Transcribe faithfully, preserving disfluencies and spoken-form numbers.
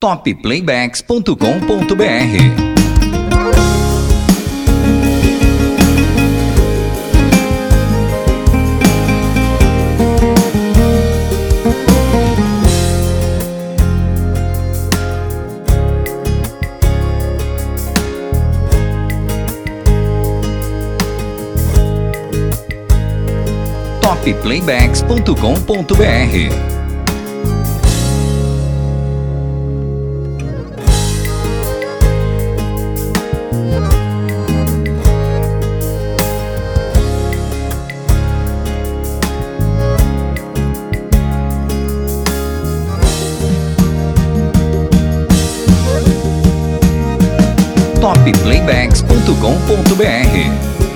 top playbacks ponto com ponto br. top playbacks ponto com ponto br. top playbacks ponto com ponto br.